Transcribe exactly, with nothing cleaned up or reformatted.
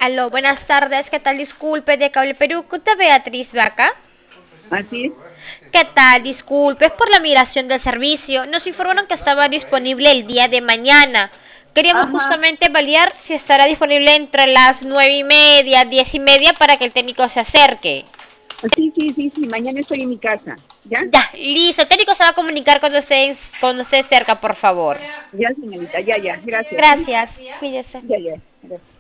Aló, buenas tardes, ¿qué tal? Disculpe, de Cable Perú, ¿usted Beatriz Vaca? Así es. ¿Qué tal? Disculpe, es por la migración del servicio. Nos informaron que estaba disponible el día de mañana. Queríamos Ajá. justamente validar si estará disponible entre las nueve y media, diez y media para que el técnico se acerque. Sí, sí, sí, sí. Mañana estoy en mi casa. ¿Ya? Ya, listo. El técnico se va a comunicar cuando esté, cuando esté cerca, por favor. Ya, señorita. Ya, ya. Gracias. ¿Sí? Gracias. Cuídese. Ya, ya. Gracias.